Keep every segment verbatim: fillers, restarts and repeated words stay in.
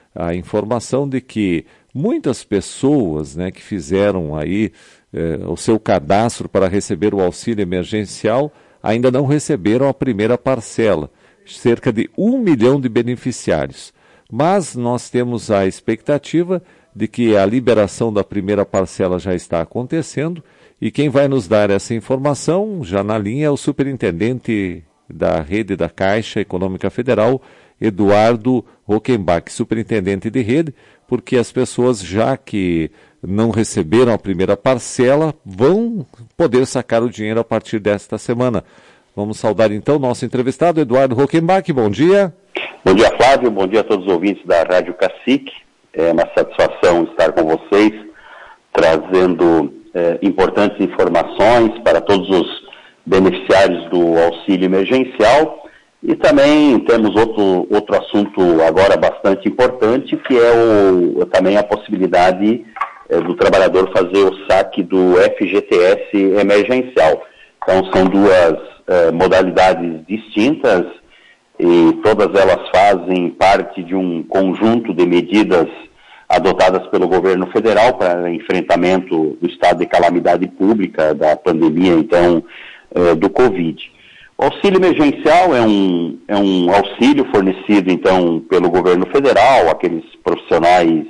a informação de que muitas pessoas, né, que fizeram aí eh, o seu cadastro para receber o auxílio emergencial ainda não receberam a primeira parcela, cerca de um milhão de beneficiários. Mas nós temos a expectativa de que a liberação da primeira parcela já está acontecendo e quem vai nos dar essa informação, já na linha, é o superintendente da rede da Caixa Econômica Federal, Eduardo Rockenbach, superintendente de rede, porque as pessoas já que não receberam a primeira parcela vão poder sacar o dinheiro a partir desta semana. Vamos saudar então nosso entrevistado, Eduardo Rockenbach. Bom dia. Bom dia, Flávio. Bom dia a todos os ouvintes da Rádio Cacique. É uma satisfação estar com vocês, trazendo é, importantes informações para todos os beneficiários do auxílio emergencial. E também temos outro, outro assunto agora bastante importante, que é o, também a possibilidade é, do trabalhador fazer o saque do F G T S emergencial. Então são duas é, modalidades distintas e todas elas fazem parte de um conjunto de medidas adotadas pelo governo federal para enfrentamento do estado de calamidade pública, da pandemia, então, é, do Covid. O auxílio emergencial é um, é um auxílio fornecido, então, pelo governo federal, aqueles profissionais,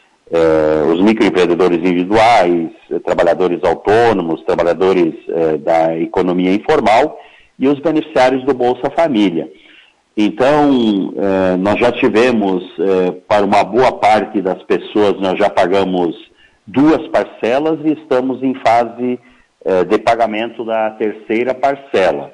eh, os microempreendedores individuais, eh, trabalhadores autônomos, trabalhadores eh, da economia informal e os beneficiários do Bolsa Família. Então, eh, nós já tivemos, eh, para uma boa parte das pessoas, nós já pagamos duas parcelas e estamos em fase eh, de pagamento da terceira parcela.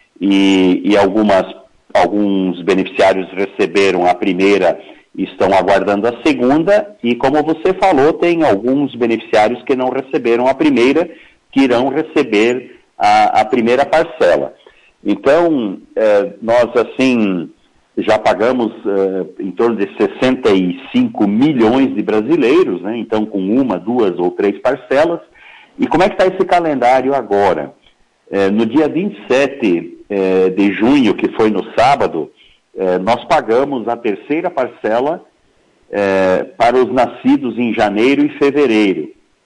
E, e algumas, alguns beneficiários receberam a primeira e estão aguardando a segunda, e como você falou, tem alguns beneficiários que não receberam a primeira, que irão receber a, a primeira parcela. Então, eh, nós, assim, já pagamos eh, em torno de sessenta e cinco milhões de brasileiros, né? Então, com uma, duas ou três parcelas. E como é que está esse calendário agora? Eh, no dia vinte e sete eh, de junho, que foi no sábado, eh, nós pagamos a terceira parcela eh, para os nascidos em janeiro e fevereiro.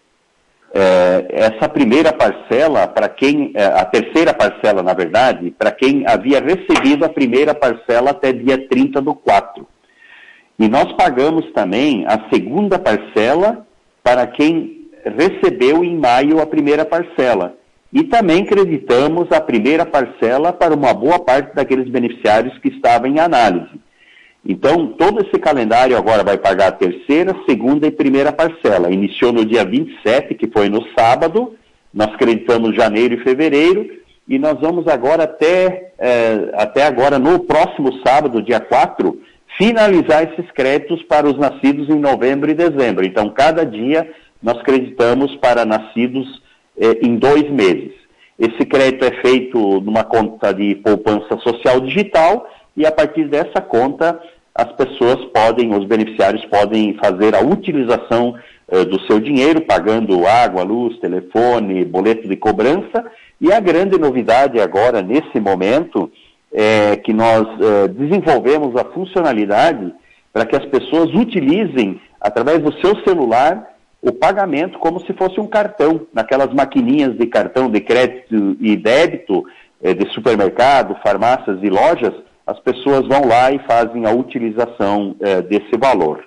Eh, essa primeira parcela, para quem, eh, a terceira parcela, na verdade, para quem havia recebido a primeira parcela até dia trinta do quatro. E nós pagamos também a segunda parcela para quem recebeu em maio a primeira parcela. E também creditamos a primeira parcela para uma boa parte daqueles beneficiários que estavam em análise. Então, todo esse calendário agora vai pagar a terceira, segunda e primeira parcela. Iniciou no dia vinte e sete, que foi no sábado, nós creditamos janeiro e fevereiro, e nós vamos agora até, eh, até agora, no próximo sábado, dia quatro, finalizar esses créditos para os nascidos em novembro e dezembro. Então, cada dia nós creditamos para nascidos eh, em dois meses. Esse crédito é feito numa conta de poupança social digital, e a partir dessa conta as pessoas podem, os beneficiários podem fazer a utilização eh, do seu dinheiro, pagando água, luz, telefone, boleto de cobrança. E a grande novidade agora, nesse momento, é que nós eh, desenvolvemos a funcionalidade para que as pessoas utilizem, através do seu celular, o pagamento como se fosse um cartão, naquelas maquininhas de cartão de crédito e débito eh, de supermercado, farmácias e lojas. As pessoas vão lá e fazem a utilização eh, desse valor.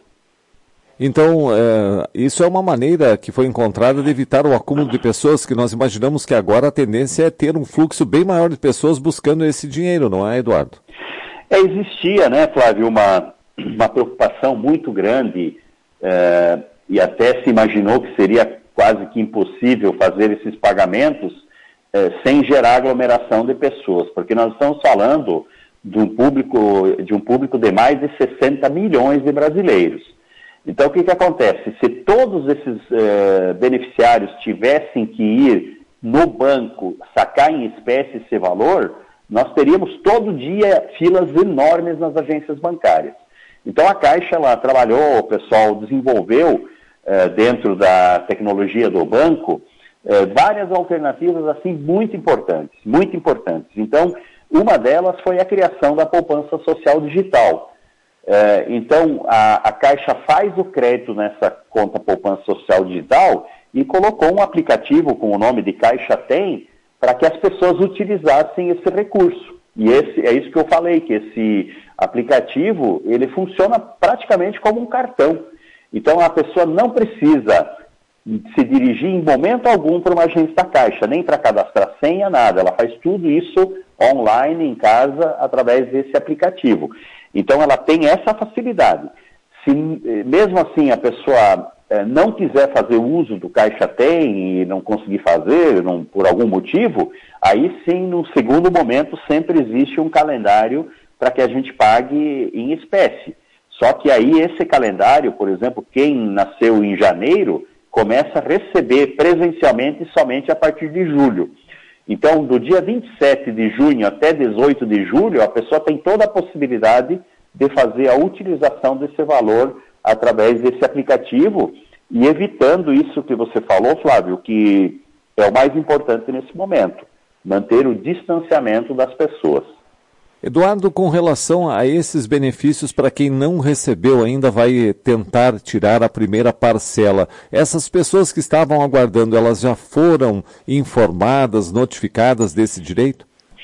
Então, é, isso é uma maneira que foi encontrada de evitar o acúmulo de pessoas, que nós imaginamos que agora a tendência é ter um fluxo bem maior de pessoas buscando esse dinheiro, não é, Eduardo? É, existia, né, Flávio, uma, uma preocupação muito grande, é, e até se imaginou que seria quase que impossível fazer esses pagamentos é, sem gerar aglomeração de pessoas, porque nós estamos falando de um público de, um público de mais de sessenta milhões de brasileiros. Então, o que que acontece? Se todos esses eh, beneficiários tivessem que ir no banco sacar em espécie esse valor, nós teríamos todo dia filas enormes nas agências bancárias. Então, a Caixa ela trabalhou, o pessoal desenvolveu eh, dentro da tecnologia do banco eh, várias alternativas assim muito importantes, muito importantes. Então, uma delas foi a criação da poupança social digital. É, então, a, a Caixa faz o crédito nessa conta poupança social digital e colocou um aplicativo com o nome de Caixa Tem para que as pessoas utilizassem esse recurso. E esse, é isso que eu falei, que esse aplicativo, ele funciona praticamente como um cartão. Então, a pessoa não precisa se dirigir em momento algum para uma agência da Caixa, nem para cadastrar senha, nada. Ela faz tudo isso online, em casa, através desse aplicativo. Então, ela tem essa facilidade. Se, mesmo assim, a pessoa eh, não quiser fazer uso do Caixa Tem e não conseguir fazer, não, por algum motivo, aí sim, no segundo momento, sempre existe um calendário para que a gente pague em espécie. Só que aí esse calendário, por exemplo, quem nasceu em janeiro, começa a receber presencialmente somente a partir de julho. Então, do dia vinte e sete de junho até dezoito de julho, a pessoa tem toda a possibilidade de fazer a utilização desse valor através desse aplicativo e evitando isso que você falou, Flávio, que é o mais importante nesse momento, manter o distanciamento das pessoas. Eduardo, com relação a esses benefícios, para quem não recebeu ainda, vai tentar tirar a primeira parcela. Essas pessoas que estavam aguardando, elas já foram informadas, notificadas desse direito?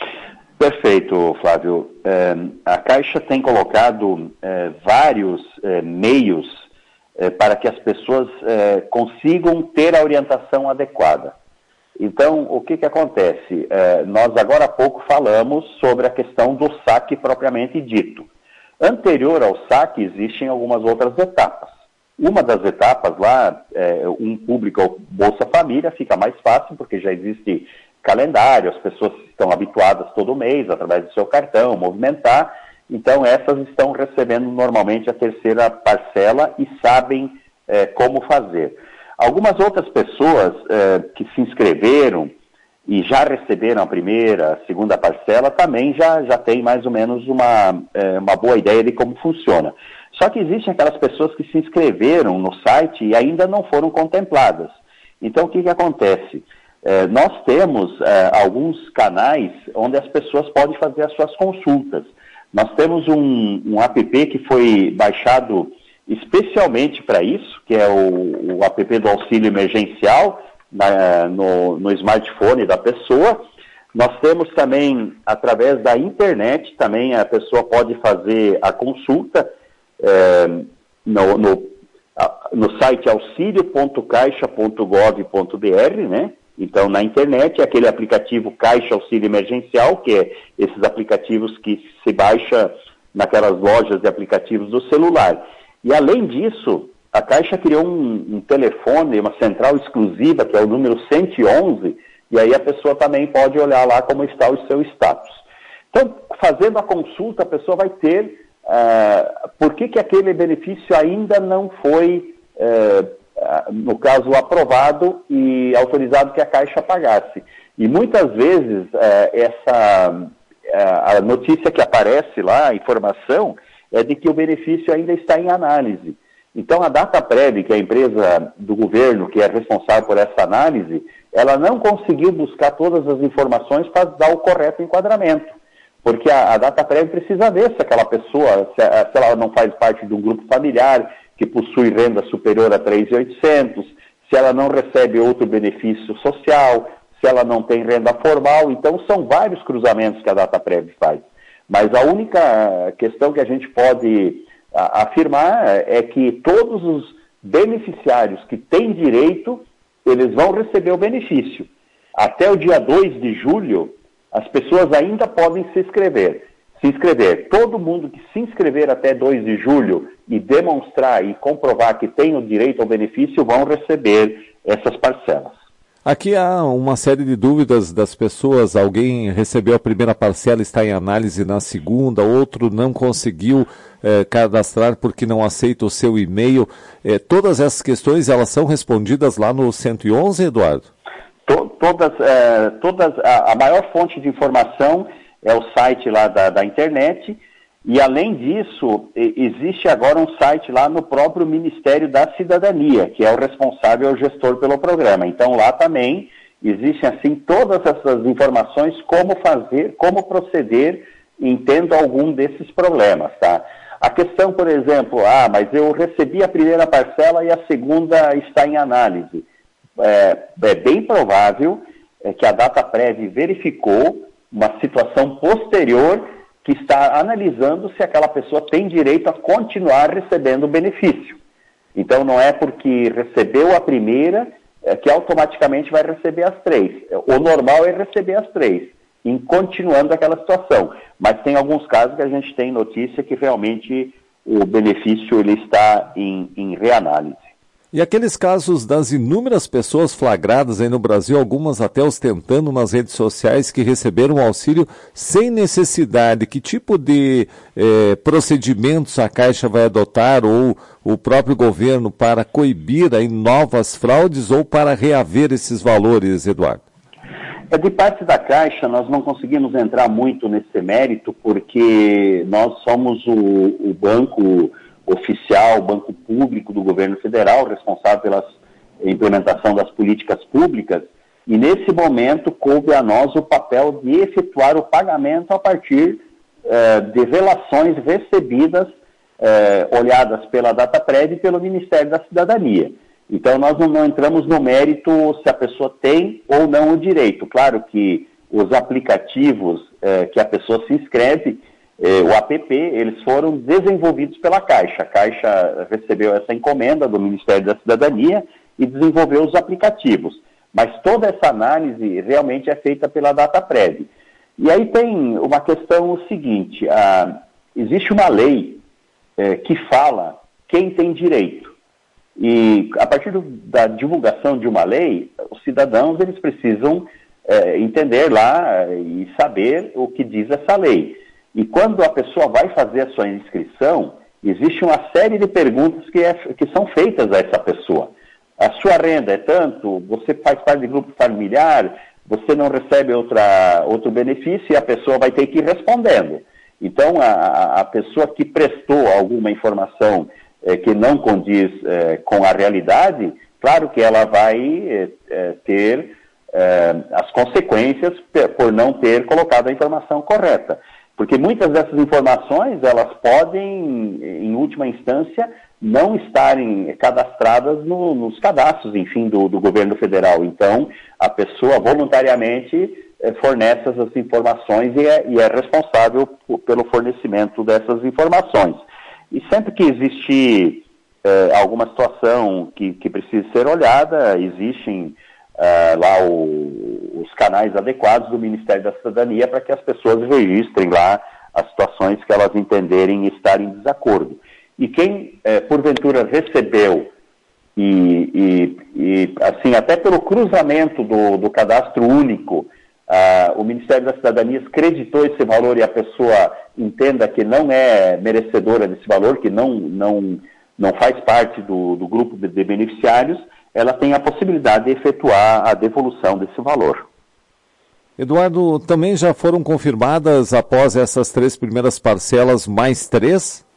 Perfeito, Flávio. É, a Caixa tem colocado é, vários é, meios é, para que as pessoas é, consigam ter a orientação adequada. Então, o que que acontece? É, nós agora há pouco falamos sobre a questão do saque propriamente dito. Anterior ao saque, existem algumas outras etapas. Uma das etapas lá, é, um público Bolsa Família, fica mais fácil, porque já existe calendário, as pessoas estão habituadas todo mês, através do seu cartão, movimentar. Então, essas estão recebendo normalmente a terceira parcela e sabem é, como fazer. Algumas outras pessoas eh, que se inscreveram e já receberam a primeira, a segunda parcela, também já, já têm mais ou menos uma, eh, uma boa ideia de como funciona. Só que existem aquelas pessoas que se inscreveram no site e ainda não foram contempladas. Então, o que que acontece? Eh, nós temos eh, alguns canais onde as pessoas podem fazer as suas consultas. Nós temos um, um app que foi baixado especialmente para isso, que é o, o app do auxílio emergencial na, no, no smartphone da pessoa. Nós temos também, através da internet, também a pessoa pode fazer a consulta é, no, no, no site auxilio ponto caixa ponto gov ponto br, né? Então, na internet, aquele aplicativo Caixa Auxílio Emergencial, que é esses aplicativos que se baixa naquelas lojas de aplicativos do celular. E, além disso, a Caixa criou um, um telefone, uma central exclusiva, que é o número cento e onze, e aí a pessoa também pode olhar lá como está o seu status. Então, fazendo a consulta, a pessoa vai ter uh, por que que aquele benefício ainda não foi, uh, uh, no caso, aprovado e autorizado que a Caixa pagasse. E, muitas vezes, uh, essa, uh, a notícia que aparece lá, a informação, é de que o benefício ainda está em análise. Então, a Dataprev, que é a empresa do governo que é responsável por essa análise, ela não conseguiu buscar todas as informações para dar o correto enquadramento. Porque a, a Dataprev precisa ver se aquela pessoa, se, se ela não faz parte de um grupo familiar que possui renda superior a três mil e oitocentos, se ela não recebe outro benefício social, se ela não tem renda formal. Então, são vários cruzamentos que a Dataprev faz. Mas a única questão que a gente pode a, afirmar é que todos os beneficiários que têm direito, eles vão receber o benefício. Até o dia dois de julho, as pessoas ainda podem se inscrever. Se inscrever. Todo mundo que se inscrever até dois de julho e demonstrar e comprovar que tem o direito ao benefício, vão receber essas parcelas. Aqui há uma série de dúvidas das pessoas. Alguém recebeu a primeira parcela, está em análise na segunda, outro não conseguiu eh, cadastrar porque não aceita o seu e-mail. Eh, todas essas questões, elas são respondidas lá no cento e onze, Eduardo? Todas, eh, todas a, a maior fonte de informação é o site lá da, da internet. E, além disso, existe agora um site lá no próprio Ministério da Cidadania, que é o responsável, o gestor pelo programa. Então, lá também existem, assim, todas essas informações, como fazer, como proceder em tendo algum desses problemas, tá? A questão, por exemplo, ah, mas eu recebi a primeira parcela e a segunda está em análise. É, é bem provável é, que a Dataprev verificou uma situação posterior que está analisando se aquela pessoa tem direito a continuar recebendo o benefício. Então, não é porque recebeu a primeira é, que automaticamente vai receber as três. O normal é receber as três, em continuando aquela situação. Mas tem alguns casos que a gente tem notícia que realmente o benefício ele está em, em reanálise. E aqueles casos das inúmeras pessoas flagradas aí no Brasil, algumas até ostentando nas redes sociais que receberam auxílio sem necessidade, que tipo de eh, procedimentos a Caixa vai adotar ou o próprio governo para coibir aí novas fraudes ou para reaver esses valores, Eduardo? É, de parte da Caixa, nós não conseguimos entrar muito nesse mérito porque nós somos o, o banco oficial, banco público do governo federal, responsável pela implementação das políticas públicas, e nesse momento coube a nós o papel de efetuar o pagamento a partir eh, de relações recebidas, eh, olhadas pela Dataprev e pelo Ministério da Cidadania. Então nós não, não entramos no mérito se a pessoa tem ou não o direito. Claro que os aplicativos eh, que a pessoa se inscreve, Eh, o app, eles foram desenvolvidos pela Caixa. A Caixa recebeu essa encomenda do Ministério da Cidadania e desenvolveu os aplicativos. Mas toda essa análise realmente é feita pela Dataprev. E aí tem uma questão o seguinte, ah, existe uma lei eh, que fala quem tem direito. E a partir do, da divulgação de uma lei, os cidadãos eles precisam eh, entender lá e saber o que diz essa lei. E quando a pessoa vai fazer a sua inscrição, existe uma série de perguntas que, é, que são feitas a essa pessoa. A sua renda é tanto, você faz parte de grupo familiar, você não recebe outra, outro benefício e a pessoa vai ter que ir respondendo. Então, a, a pessoa que prestou alguma informação eh, que não condiz eh, com a realidade, claro que ela vai eh, ter eh, as consequências por não ter colocado a informação correta. Porque muitas dessas informações, elas podem, em última instância, não estarem cadastradas no, nos cadastros, enfim, do, do governo federal. Então, a pessoa voluntariamente eh, fornece essas informações e é, e é responsável p- pelo fornecimento dessas informações. E sempre que existe eh, alguma situação que, que precise ser olhada, existem Uh, lá o, os canais adequados do Ministério da Cidadania para que as pessoas registrem lá as situações que elas entenderem estar em desacordo. E quem, eh, porventura, recebeu e, e, e, assim, até pelo cruzamento do, do cadastro único, uh, o Ministério da Cidadania acreditou esse valor e a pessoa entenda que não é merecedora desse valor, que não, não, não faz parte do, do grupo de, de beneficiários, ela tem a possibilidade de efetuar a devolução desse valor. Eduardo, também já foram confirmadas após essas três primeiras parcelas mais três?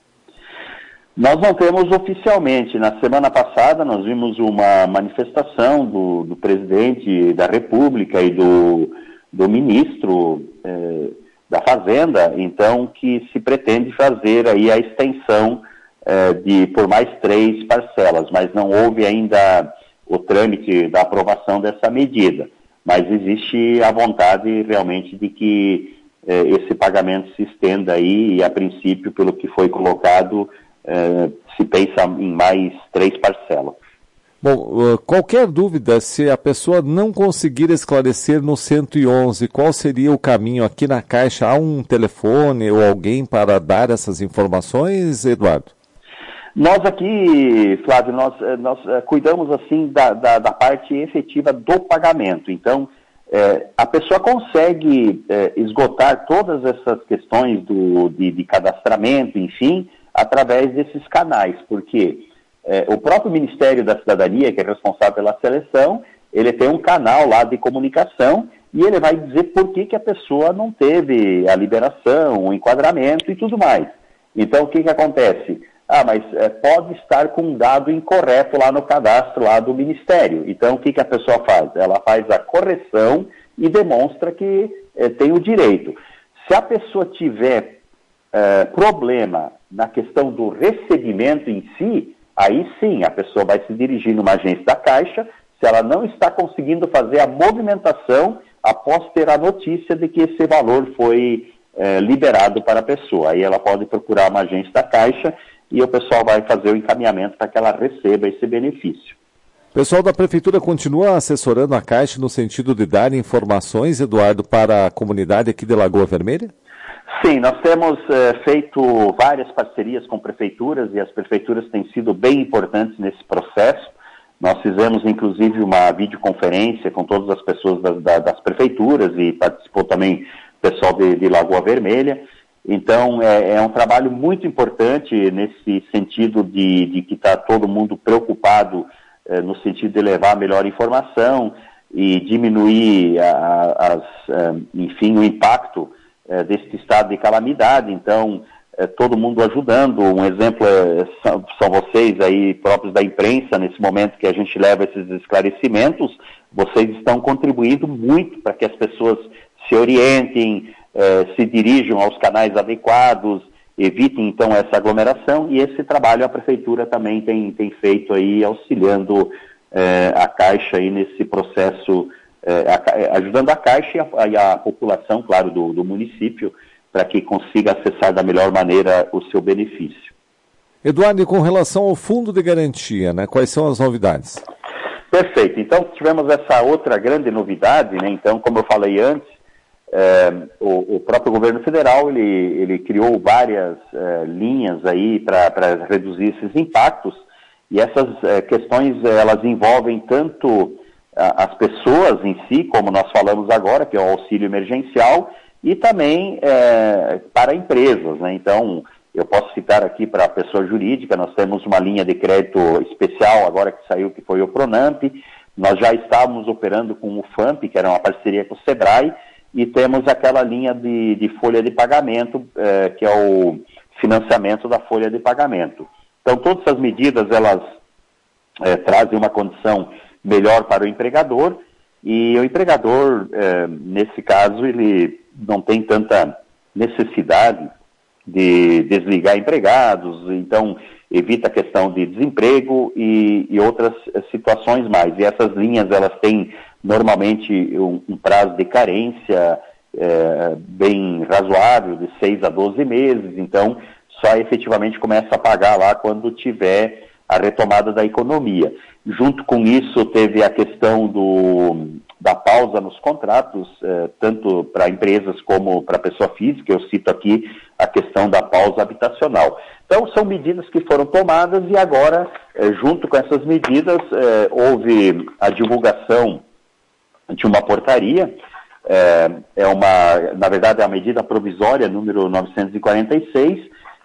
Nós não temos oficialmente. Na semana passada nós vimos uma manifestação do, do presidente da República e do, do ministro eh, da Fazenda, então, que se pretende fazer aí a extensão eh, de, por mais três parcelas, mas não houve ainda o trâmite da aprovação dessa medida, mas existe a vontade realmente de que eh, esse pagamento se estenda aí e a princípio, pelo que foi colocado, eh, se pensa em mais três parcelas. Bom, qualquer dúvida, se a pessoa não conseguir esclarecer no cento e onze, qual seria o caminho aqui na Caixa? Há um telefone ou alguém para dar essas informações, Eduardo? Nós aqui, Flávio, nós, nós uh, cuidamos assim da, da, da parte efetiva do pagamento. Então, eh, a pessoa consegue eh, esgotar todas essas questões do, de, de cadastramento, enfim, através desses canais, porque eh, o próprio Ministério da Cidadania, que é responsável pela seleção, ele tem um canal lá de comunicação e ele vai dizer por que, que a pessoa não teve a liberação, o enquadramento e tudo mais. Então, o que, que acontece? Ah, mas é, pode estar com um dado incorreto lá no cadastro lá do Ministério. Então, o que, que a pessoa faz? Ela faz a correção e demonstra que é, tem o direito. Se a pessoa tiver é, problema na questão do recebimento em si, aí sim a pessoa vai se dirigir numa agência da Caixa, se ela não está conseguindo fazer a movimentação após ter a notícia de que esse valor foi é, liberado para a pessoa. Aí ela pode procurar uma agência da Caixa e o pessoal vai fazer o encaminhamento para que ela receba esse benefício. O pessoal da Prefeitura continua assessorando a Caixa no sentido de dar informações, Eduardo, para a comunidade aqui de Lagoa Vermelha? Sim, nós temos é, feito várias parcerias com prefeituras e as prefeituras têm sido bem importantes nesse processo. Nós fizemos, inclusive, uma videoconferência com todas as pessoas das, das, das prefeituras e participou também o pessoal de, de Lagoa Vermelha. Então, é, é um trabalho muito importante nesse sentido de, de que está todo mundo preocupado é, no sentido de levar a melhor informação e diminuir, a, a, as, é, enfim, o impacto é, desse estado de calamidade. Então, é, todo mundo ajudando. Um exemplo é, são, são vocês aí próprios da imprensa, nesse momento que a gente leva esses esclarecimentos, vocês estão contribuindo muito para que as pessoas se orientem, eh, se dirijam aos canais adequados, evitem então essa aglomeração, e esse trabalho a Prefeitura também tem, tem feito aí, auxiliando eh, a Caixa aí nesse processo, eh, a, ajudando a Caixa e a, e a população, claro, do, do município, para que consiga acessar da melhor maneira o seu benefício. Eduardo, e com relação ao fundo de garantia, né, quais são as novidades? Perfeito. Então, tivemos essa outra grande novidade, né? Então, como eu falei antes, É, o, o próprio governo federal ele, ele criou várias é, linhas aí para reduzir esses impactos, e essas é, questões elas envolvem tanto a, as pessoas em si, como nós falamos agora, que é o auxílio emergencial, e também é, para empresas, né? Então, eu posso citar aqui para a pessoa jurídica, nós temos uma linha de crédito especial agora que saiu, que foi o Pronamp. Nós já estávamos operando com o FAMP, que era uma parceria com o Sebrae, e temos aquela linha de, de folha de pagamento, eh, que é o financiamento da folha de pagamento. Então, todas essas medidas, elas eh, trazem uma condição melhor para o empregador, e o empregador, eh, nesse caso, ele não tem tanta necessidade de desligar empregados, então evita a questão de desemprego e, e outras situações mais. E essas linhas, elas têm normalmente um, um prazo de carência é, bem razoável, de seis a doze meses, então só efetivamente começa a pagar lá quando tiver a retomada da economia. Junto com isso, teve a questão do, da pausa nos contratos, é, tanto para empresas como para pessoa física. Eu cito aqui a questão da pausa habitacional. Então, são medidas que foram tomadas e agora, é, junto com essas medidas, é, houve a divulgação de uma portaria, é, é uma, na verdade, é a medida provisória número novecentos e quarenta e seis,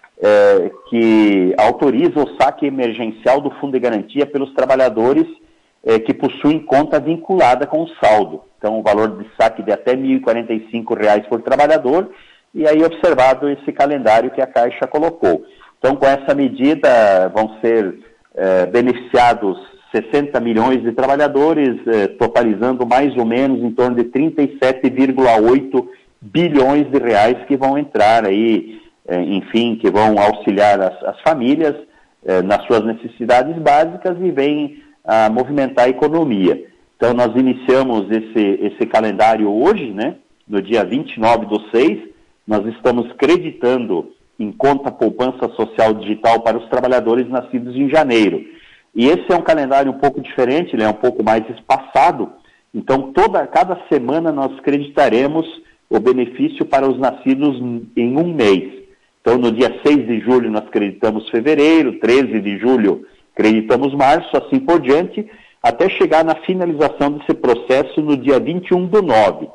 é, que autoriza o saque emergencial do Fundo de Garantia pelos trabalhadores é, que possuem conta vinculada com o saldo. Então, o valor de saque de até mil e quarenta e cinco reais por trabalhador, e aí observado esse calendário que a Caixa colocou. Então, com essa medida, vão ser é, beneficiados sessenta milhões de trabalhadores, eh, totalizando mais ou menos em torno de trinta e sete vírgula oito bilhões de reais que vão entrar aí, eh, enfim, que vão auxiliar as, as famílias eh, nas suas necessidades básicas e vêm a movimentar a economia. Então, nós iniciamos esse, esse calendário hoje, né, no dia vinte e nove do seis, nós estamos creditando em conta poupança social digital para os trabalhadores nascidos em janeiro. E esse é um calendário um pouco diferente, ele é um pouco mais espaçado, então toda, cada semana nós creditaremos o benefício para os nascidos em um mês. Então no dia seis de julho nós creditamos fevereiro, treze de julho creditamos março, assim por diante, até chegar na finalização desse processo no dia vinte e um do nove.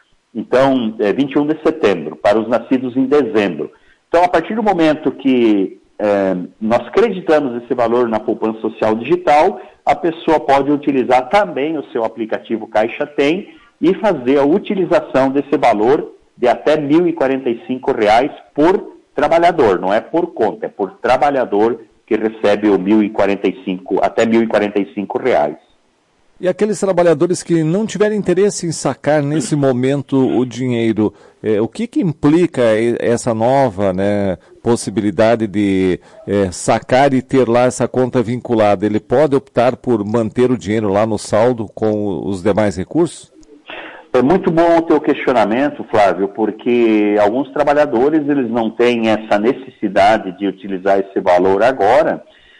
Então, é, vinte e um de setembro, para os nascidos em dezembro. Então, a partir do momento que É, nós creditamos esse valor na poupança social digital, a pessoa pode utilizar também o seu aplicativo Caixa Tem e fazer a utilização desse valor de até mil e quarenta e cinco reais por trabalhador, não é por conta, é por trabalhador que recebe o mil e quarenta e cinco, até mil e quarenta e cinco reais. E aqueles trabalhadores que não tiverem interesse em sacar nesse momento o dinheiro, eh, o que, que implica essa nova, né, possibilidade de eh, sacar e ter lá essa conta vinculada? Ele pode optar por manter o dinheiro lá no saldo com os demais recursos? É muito bom o teu questionamento, Flávio, porque alguns trabalhadores eles não têm essa necessidade de utilizar esse valor agora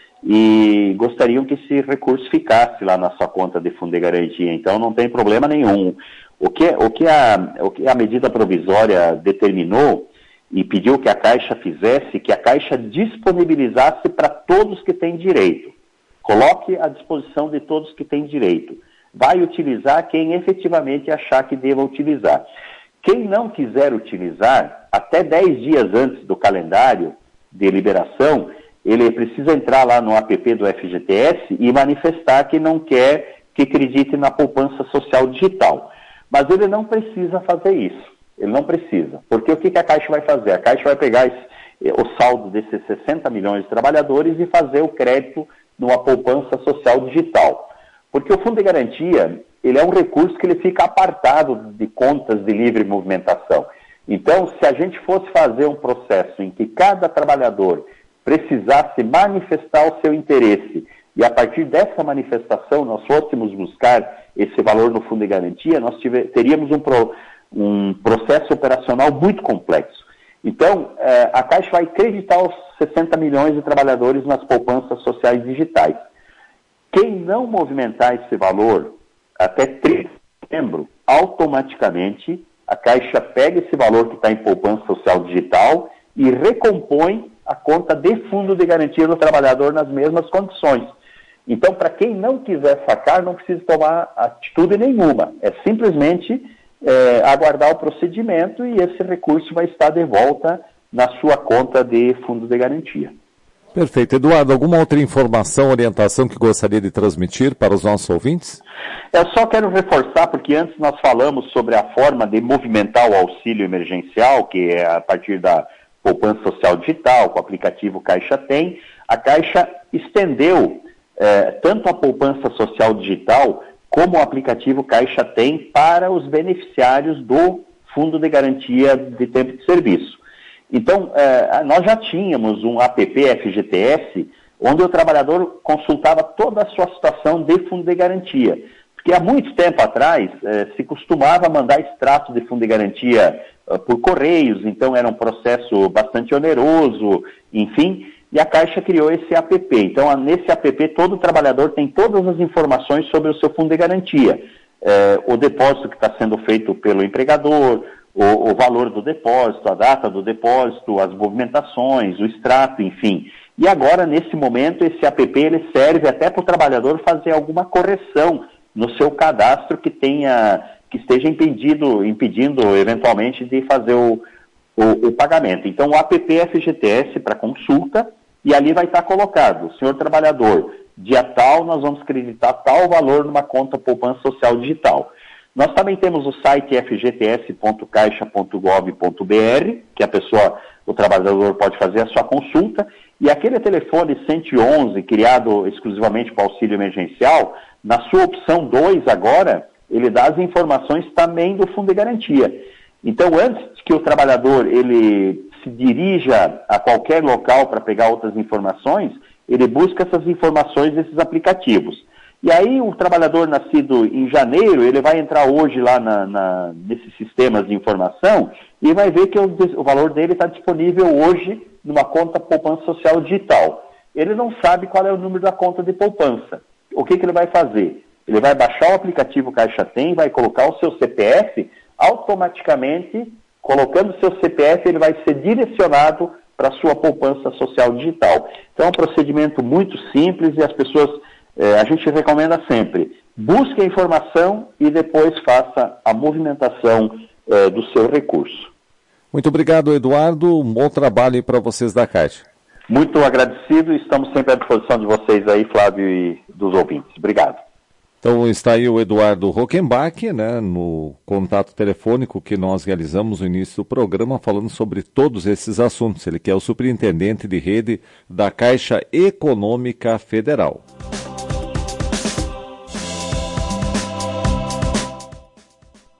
e gostariam que esse recurso ficasse lá na sua conta de fundo de garantia. Então não tem problema nenhum. O que, o que, a, o que a medida provisória determinou e pediu que a Caixa fizesse, que a Caixa disponibilizasse para todos que têm direito. Coloque à disposição de todos que têm direito. Vai utilizar quem efetivamente achar que deva utilizar. Quem não quiser utilizar, até dez dias antes do calendário de liberação, ele precisa entrar lá no app do F G T S e manifestar que não quer que acredite na poupança social digital. Mas ele não precisa fazer isso. Ele não precisa. Porque o que a Caixa vai fazer? A Caixa vai pegar esse, o saldo desses sessenta milhões de trabalhadores e fazer o crédito numa poupança social digital. Porque o Fundo de Garantia, ele é um recurso que ele fica apartado de contas de livre movimentação. Então, se a gente fosse fazer um processo em que cada trabalhador precisasse manifestar o seu interesse e a partir dessa manifestação nós fôssemos buscar esse valor no Fundo de Garantia, nós tiver, teríamos um, pro, um processo operacional muito complexo. Então, eh, a Caixa vai creditar os sessenta milhões de trabalhadores nas poupanças sociais digitais. Quem não movimentar esse valor até trinta de setembro, automaticamente a Caixa pega esse valor que está em poupança social digital e recompõe a conta de fundo de garantia do trabalhador nas mesmas condições. Então, para quem não quiser sacar, não precisa tomar atitude nenhuma. É simplesmente é, aguardar o procedimento e esse recurso vai estar de volta na sua conta de fundo de garantia. Perfeito. Eduardo, alguma outra informação, orientação que gostaria de transmitir para os nossos ouvintes? Eu só quero reforçar, porque antes nós falamos sobre a forma de movimentar o auxílio emergencial, que é a partir da poupança social digital, com o aplicativo Caixa Tem. A Caixa estendeu eh, tanto a poupança social digital como o aplicativo Caixa Tem para os beneficiários do Fundo de Garantia de Tempo de Serviço. Então, eh, nós já tínhamos um app F G T S, onde o trabalhador consultava toda a sua situação de fundo de garantia. Porque há muito tempo atrás eh, se costumava mandar extrato de fundo de garantia eh, por correios, então era um processo bastante oneroso, enfim, e a Caixa criou esse app. Então, nesse app, todo trabalhador tem todas as informações sobre o seu fundo de garantia. Eh, o depósito que está sendo feito pelo empregador, o, o valor do depósito, a data do depósito, as movimentações, o extrato, enfim. E agora, nesse momento, esse app ele serve até para o trabalhador fazer alguma correção no seu cadastro que tenha, que esteja impedido, impedindo eventualmente de fazer o, o, o pagamento. Então, o app F G T S para consulta, e ali vai estar colocado, senhor trabalhador, dia tal, nós vamos creditar tal valor numa conta poupança social digital. Nós também temos o site f g t s ponto caixa ponto gov ponto b r, que a pessoa, o trabalhador pode fazer a sua consulta, e aquele telefone cento e onze, criado exclusivamente para auxílio emergencial, na sua opção dois agora, ele dá as informações também do Fundo de Garantia. Então, antes que o trabalhador ele se dirija a qualquer local para pegar outras informações, ele busca essas informações desses aplicativos. E aí o trabalhador nascido em janeiro, ele vai entrar hoje lá na, na, nesses sistemas de informação e vai ver que o, o valor dele está disponível hoje numa conta poupança social digital. Ele não sabe qual é o número da conta de poupança. O que, que ele vai fazer? Ele vai baixar o aplicativo Caixa Tem, vai colocar o seu C P F, automaticamente, colocando o seu C P F, ele vai ser direcionado para a sua poupança social digital. Então é um procedimento muito simples e as pessoas, eh, a gente recomenda sempre, busque a informação e depois faça a movimentação eh, do seu recurso. Muito obrigado, Eduardo. Um bom trabalho aí para vocês da Caixa. Muito agradecido e estamos sempre à disposição de vocês aí, Flávio, e dos ouvintes. Obrigado. Então está aí o Eduardo Rockenbach, né, no contato telefônico que nós realizamos no início do programa, falando sobre todos esses assuntos. Ele que é o superintendente de rede da Caixa Econômica Federal.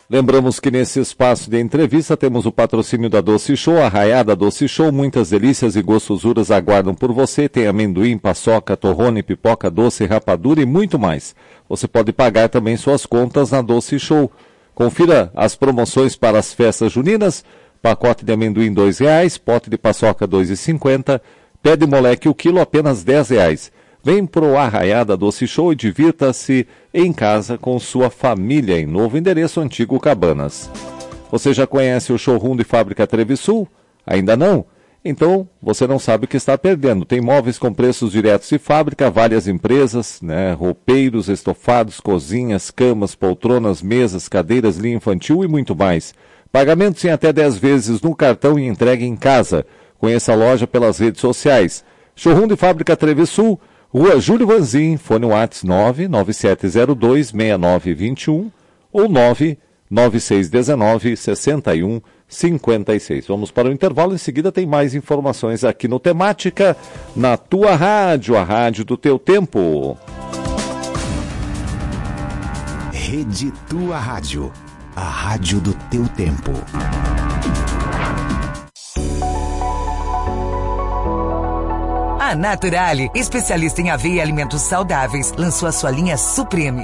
Lembramos que nesse espaço de entrevista temos o patrocínio da Doce Show, Arraiada Doce Show, muitas delícias e gostosuras aguardam por você, tem amendoim, paçoca, torrone, pipoca doce, rapadura e muito mais. Você pode pagar também suas contas na Doce Show. Confira as promoções para as festas juninas, pacote de amendoim dois reais, pote de paçoca dois reais e cinquenta centavos, pé de moleque o quilo apenas dez reais. Vem pro Arraiada Doce Show e divirta-se em casa com sua família em novo endereço Antigo Cabanas. Você já conhece o showroom de Fábrica Trevisul? Ainda não? Então você não sabe o que está perdendo. Tem móveis com preços diretos de fábrica, várias empresas, né? Roupeiros, estofados, cozinhas, camas, poltronas, mesas, cadeiras, linha infantil e muito mais. Pagamentos em até dez vezes no cartão e entrega em casa. Conheça a loja pelas redes sociais. Showroom de Fábrica Trevisul, Rua Júlio Vanzin, fone WhatsApp nove nove sete zero dois seis nove dois um ou nove nove seis um nove seis um cinco seis. Vamos para o intervalo, em seguida tem mais informações aqui no Temática, na tua rádio, a rádio do teu tempo. Rede Tua Rádio, a rádio do teu tempo. A Naturale, especialista em aveia e alimentos saudáveis, lançou a sua linha Supreme.